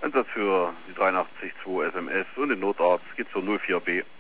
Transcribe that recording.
Einsatz für die 83-2 SMS und den Notarzt geht zur 04B.